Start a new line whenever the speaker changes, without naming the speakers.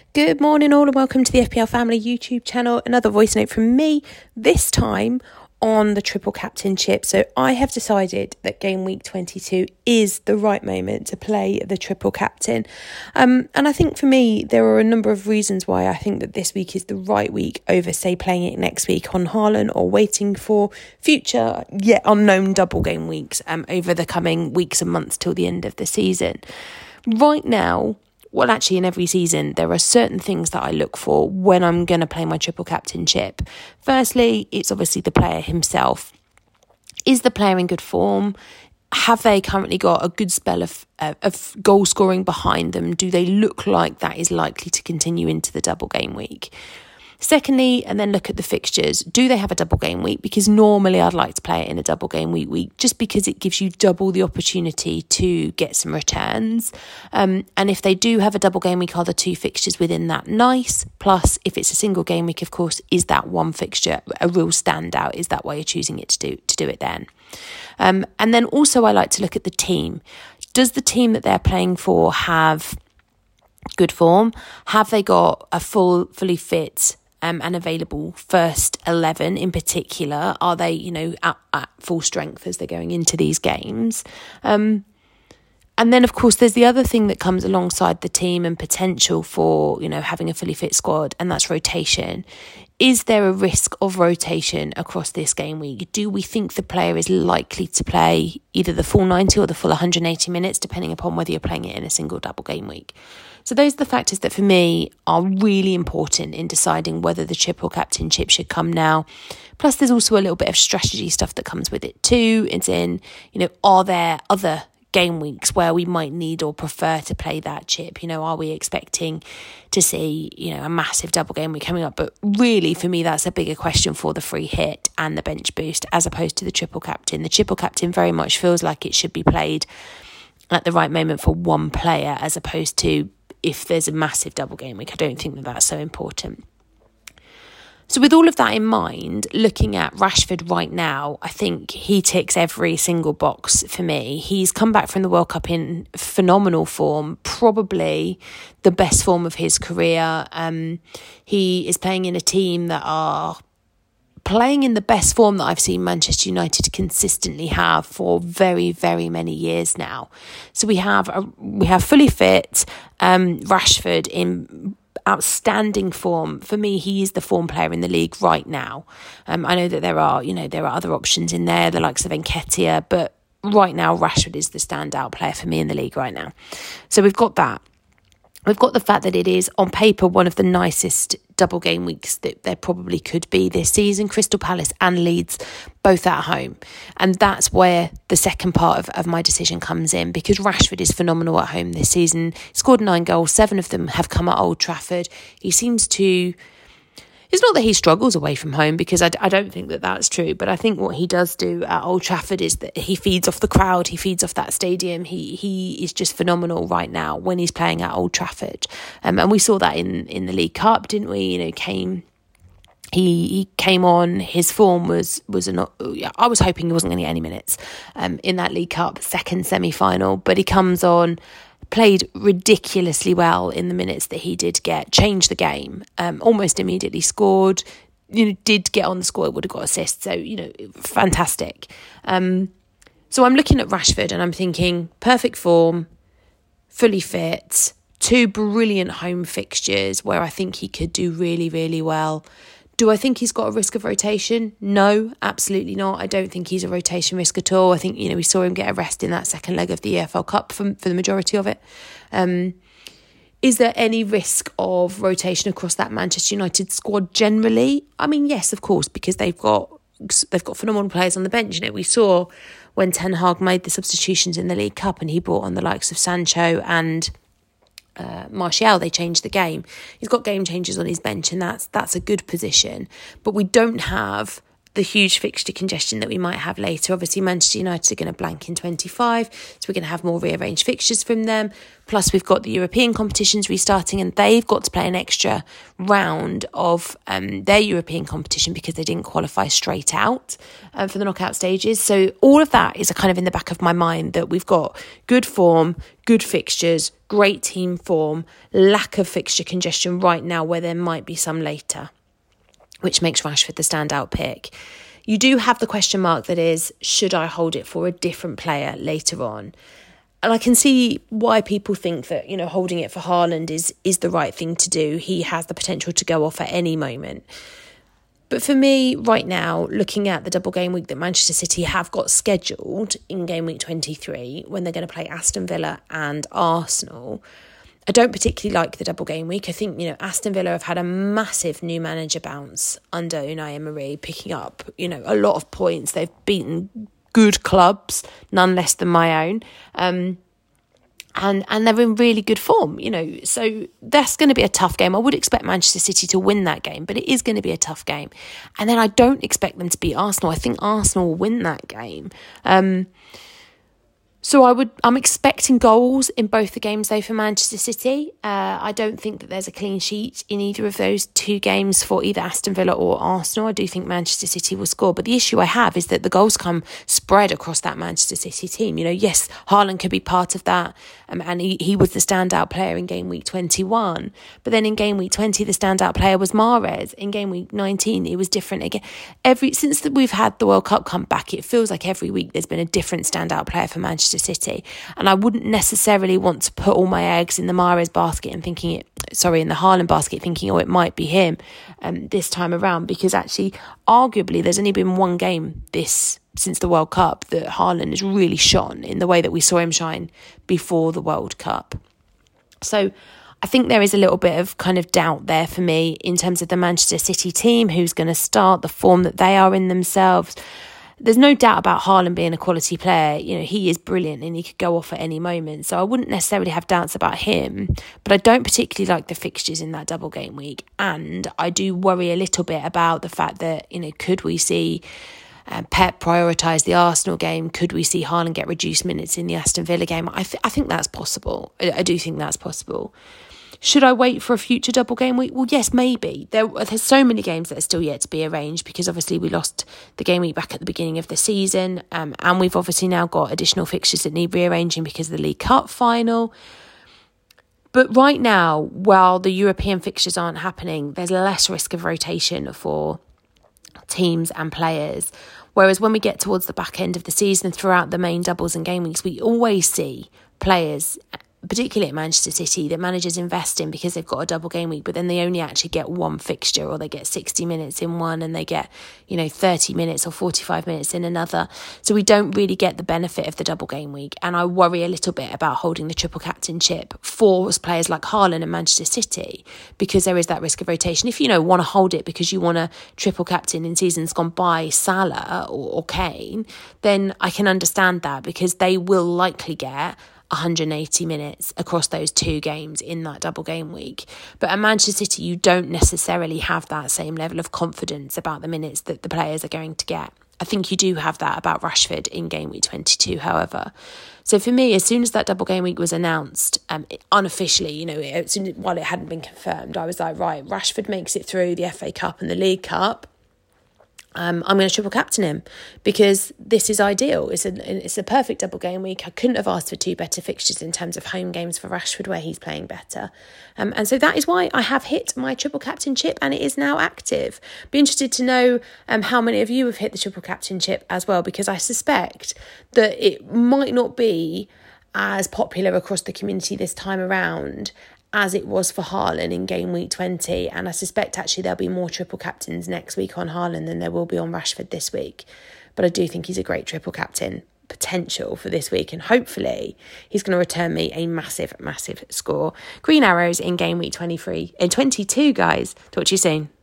Good morning all and welcome to the FPL Family YouTube channel. Another voice note from me, this time on the triple captainship. So I have decided that game week 22 is the right moment to play the triple captain. And I think for me, there are a number of reasons why I think that this week is the right week over, say, playing it next week on Haaland or waiting for future yet unknown double game weeks over the coming weeks and months till the end of the season. Right now, well, actually, in every season, there are certain things that I look for when I'm going to play my triple captainship. Firstly, it's obviously the player himself. Is the player in good form? Have they currently got a good spell of goal scoring behind them? Do they look like that is likely to continue into the double game week? Secondly, and then look at the fixtures. Do they have a double game week? Because normally I'd like to play it in a double game week just because it gives you double the opportunity to get some returns. And if they do have a double game week, are the two fixtures within that nice? Plus, if it's a single game week, of course, is that one fixture a real standout? Is that why you're choosing it to do it then? And then also I like to look at the team. Does the team that they're playing for have good form? Have they got a fully fit and available first 11 in particular? Are they, at full strength as they're going into these games? And then, of course, there's the other thing that comes alongside the team and potential for, having a fully fit squad, and that's rotation. Is there a risk of rotation across this game week? Do we think the player is likely to play either the full 90 or the full 180 minutes, depending upon whether you're playing it in a single double game week? So those are the factors that for me are really important in deciding whether the triple captainship should come now. Plus, there's also a little bit of strategy stuff that comes with it too. It's in, are there other game weeks where we might need or prefer to play that chip? Are we expecting to see, a massive double game week coming up? But really, for me, that's a bigger question for the free hit and the bench boost as opposed to the triple captain. The triple captain very much feels like it should be played at the right moment for one player as opposed to if there's a massive double game week. I don't think that that's so important. So with all of that in mind, looking at Rashford right now, I think he ticks every single box for me. He's come back from the World Cup in phenomenal form, probably the best form of his career. He is playing in a team that are playing in the best form that I've seen Manchester United consistently have for very, very many years now. So we have fully fit Rashford in outstanding form. For me, he is the form player in the league right now. I know that there are other options in there, the likes of Nketiah, but right now Rashford is the standout player for me in the league right now. So we've got that. We've got the fact that it is, on paper, one of the nicest double game weeks that there probably could be this season. Crystal Palace and Leeds, both at home. And that's where the second part of my decision comes in, because Rashford is phenomenal at home this season. He scored 9 goals, 7 of them have come at Old Trafford. He seems to... It's not that he struggles away from home, because I don't think that that's true. But I think what he does do at Old Trafford is that he feeds off the crowd. He feeds off that stadium. He is just phenomenal right now when he's playing at Old Trafford. And we saw that in the League Cup, didn't we? He came on. His form was I was hoping he wasn't going to get any minutes in that League Cup second semi-final. But he comes on, played ridiculously well in the minutes that he did get, changed the game, almost immediately scored, did get on the score, would have got assists, so, fantastic. So I'm looking at Rashford and I'm thinking, perfect form, fully fit, 2 brilliant home fixtures where I think he could do really, really well. Do I think he's got a risk of rotation? No, absolutely not. I don't think he's a rotation risk at all. I think, we saw him get a rest in that second leg of the EFL Cup for the majority of it. Is there any risk of rotation across that Manchester United squad generally? I mean, yes, of course, because they've got phenomenal players on the bench. We saw when Ten Hag made the substitutions in the League Cup and he brought on the likes of Sancho and Martial, they changed the game. He's got game changers on his bench, and that's a good position. But we don't have the huge fixture congestion that we might have later. Obviously, Manchester United are going to blank in 25, so we're going to have more rearranged fixtures from them. Plus, we've got the European competitions restarting, and they've got to play an extra round of their European competition because they didn't qualify straight out for the knockout stages. So all of that is kind of in the back of my mind, that we've got good form, good fixtures, great team form, lack of fixture congestion right now where there might be some later, which makes Rashford the standout pick. You do have the question mark that is, should I hold it for a different player later on? And I can see why people think that, holding it for Haaland is the right thing to do. He has the potential to go off at any moment. But for me, right now, looking at the double game week that Manchester City have got scheduled in game week 23, when they're going to play Aston Villa and Arsenal, I don't particularly like the double game week. I think, Aston Villa have had a massive new manager bounce under Unai Emery, picking up, a lot of points. They've beaten good clubs, none less than my own. And they're in really good form, So that's going to be a tough game. I would expect Manchester City to win that game, but it is going to be a tough game. And then I don't expect them to beat Arsenal. I think Arsenal will win that game. So I'm expecting goals in both the games, though, for Manchester City. I don't think that there's a clean sheet in either of those two games for either Aston Villa or Arsenal. I do think Manchester City will score. But the issue I have is that the goals come spread across that Manchester City team. Yes, Haaland could be part of that. And he was the standout player in game week 21. But then in game week 20, the standout player was Mahrez. In game week 19, it was different again. Since we've had the World Cup come back, it feels like every week there's been a different standout player for Manchester City. And I wouldn't necessarily want to put all my eggs in the Mahrez basket and in the Haaland basket, thinking, it might be him this time around, because actually, arguably, there's only been one game since the World Cup that Haaland has really shone in the way that we saw him shine before the World Cup. So I think there is a little bit of kind of doubt there for me in terms of the Manchester City team, who's going to start, the form that they are in themselves. There's no doubt about Haaland being a quality player. He is brilliant and he could go off at any moment. So I wouldn't necessarily have doubts about him. But I don't particularly like the fixtures in that double game week. And I do worry a little bit about the fact that, could we see Pep prioritise the Arsenal game? Could we see Haaland get reduced minutes in the Aston Villa game? I think that's possible. I do think that's possible. Should I wait for a future double game week? Well, yes, maybe. There's so many games that are still yet to be arranged, because obviously we lost the game week back at the beginning of the season, and we've obviously now got additional fixtures that need rearranging because of the League Cup final. But right now, while the European fixtures aren't happening, there's less risk of rotation for teams and players. Whereas when we get towards the back end of the season, throughout the main doubles and game weeks, we always see players, particularly at Manchester City, that managers invest in because they've got a double game week, but then they only actually get one fixture, or they get 60 minutes in one and they get 30 minutes or 45 minutes in another. So we don't really get the benefit of the double game week, and I worry a little bit about holding the triple captainship for players like Haaland and Manchester City, because there is that risk of rotation. If you want to hold it because you want to triple captain in seasons gone by Salah or Kane, then I can understand that, because they will likely get 180 minutes across those two games in that double game week. But at Manchester City, you don't necessarily have that same level of confidence about the minutes that the players are going to get. I think you do have that about Rashford in game week 22, however. So for me, as soon as that double game week was announced, unofficially, while it hadn't been confirmed, I was like, right, Rashford makes it through the FA Cup and the League Cup. I'm going to triple captain him, because this is ideal. It's a perfect double game week. I couldn't have asked for two better fixtures in terms of home games for Rashford, where he's playing better. And so that is why I have hit my triple captainship, and it is now active. Be interested to know how many of you have hit the triple captainship as well, because I suspect that it might not be as popular across the community this time around as it was for Haaland in game week 20. And I suspect actually there'll be more triple captains next week on Haaland than there will be on Rashford this week. But I do think he's a great triple captain potential for this week, and hopefully he's going to return me a massive, massive score. Green arrows in game week 22, guys. Talk to you soon.